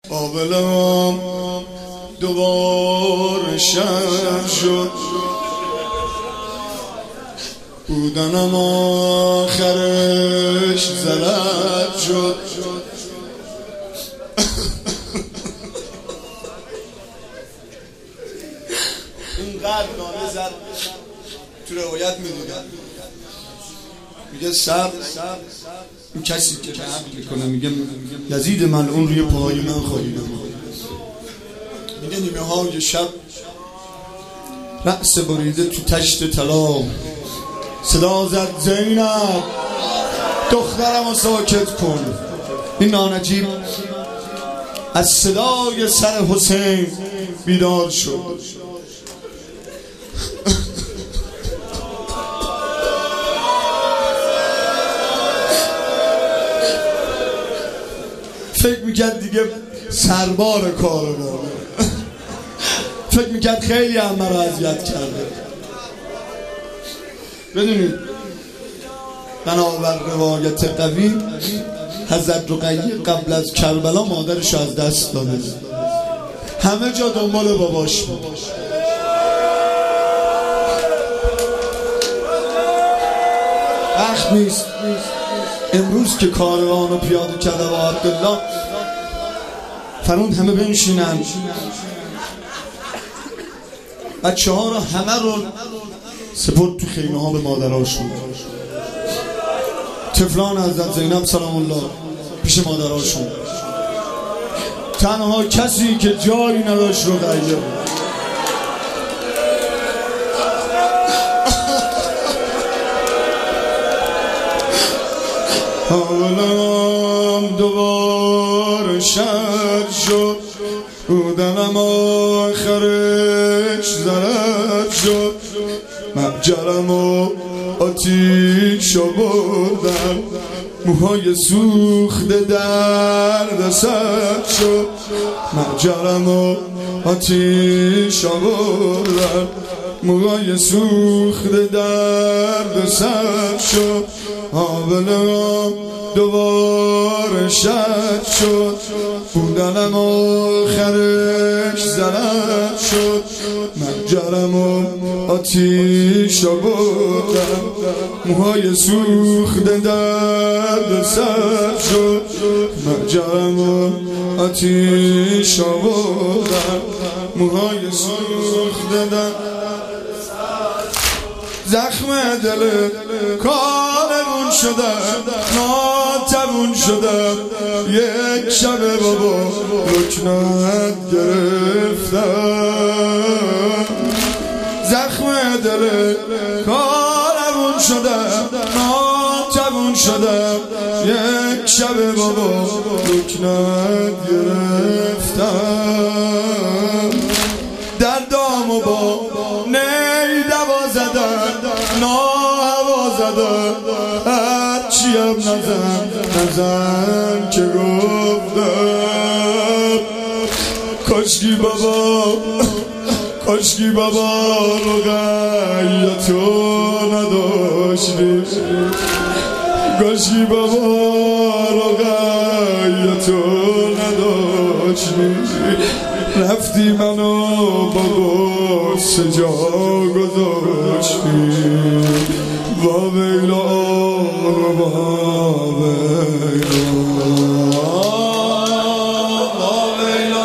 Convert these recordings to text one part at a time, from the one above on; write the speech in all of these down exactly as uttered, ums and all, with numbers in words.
قابلم دوباره شب شد، بودنم آخرش زلط شد. اینقدر نامه زد تو روایت میدونم، میگه سر این کسی که عبد میکنه میگه یزید من اون روی پای من خواهیدم. میگه نیمه های شب رأس بریده تو تشت طلا صدا زد زینب دخترم رو ساکت کن. این نانجیب از صدای سر حسین بیدار شد. فکر میکرد دیگه سربار کار داره، فکر میکرد خیلی هم مرا اذیت کرده. بدونید بنابر روایت قوی حضرت رقیه قبل از کربلا مادرش از دست داده، همه جا دنبال باباش بود. وقت نیست امروز که کاروانو پیاده کرده با عبدالله فرون همه بنشینن، بچه ها رو همه رو سپرد تو خیمه ها به مادراشون. طفلان حضرت زینب سلام الله پیش مادراشون. تنها کسی که جایی نداشت رقیه بود. حالم دوباره شد شد، بودنم آخرش زرد شد. محجرم و آتیش بردم، موهای سوخته درد سر شد. محجرم و آتیش بردم، موهای سوخته درد سر شد. حالم دوباره شد شد، بودنم آخرش زرد شد. محجرم و آتیش بردم، موهای سوخته درد سر شد. محجرم و آتیش بردم، موهای سوخته درد زخم دل کارمون شده، ناتمون شده. یک شب بابا رکنت گرفتم، زخم دل کارمون شده، ناتمون شده. یک شب بابا رکنت گرفتم، دردامو با نی دوا زدن، ناهوا زدن. هرچیم نزن نزن که گفتم. کاشکی بابا کاشکی بابا رقیه تو نداشتی، کاشکی بابا رقیه تو نداشتی. رفتی منو با غصه جا گذاشتی. وا ویلا وا ویلا وا ویلا.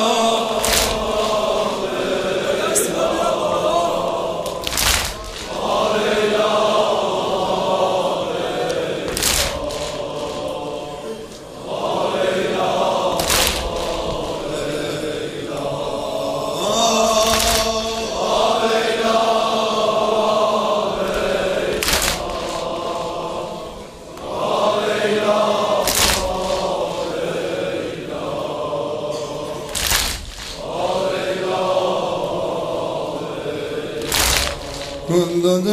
گنداد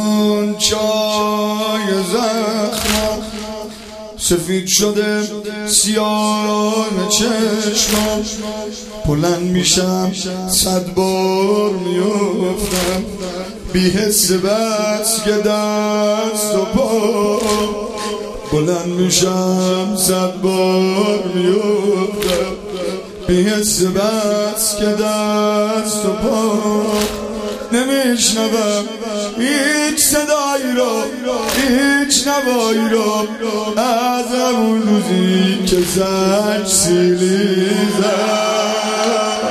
گنچای زخم سفید شده سیاه چشمم. بلند میشم صد بار میافتم، بی حس بس که دست و پا. بلند میشم صد بار میافتم، بی‌حس بس که دست و پا نمیشنوم هیچ صدایی رو هیچ نوایی رو از همون روزی که زنگ سیلی زد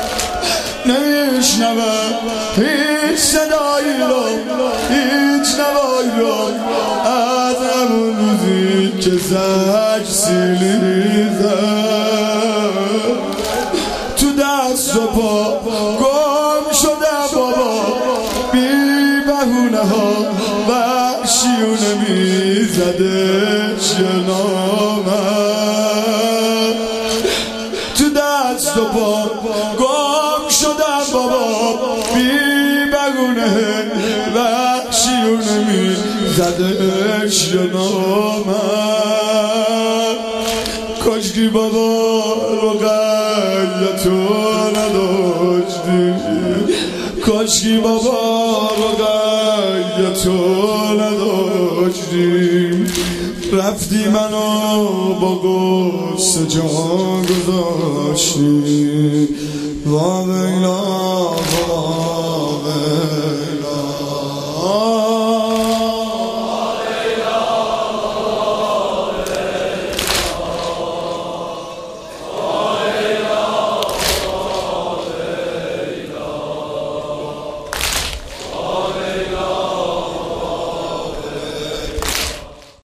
نمیشنوم هیچ صدایی رو هیچ نوایی رو از همون روزی که زنگ سیلی زد تو دست و پا گم شده بابا بی بهونه ها وحشیونه میزده جنامم تو دست و پا گم شده بابا بی بهونه وحشیونه میزده جنامم کاشکی بابا رقیتو نداشتی کاشکی بابا رقیتو نداشتی رفتی منو با غصه جا گذاشتی وا بینا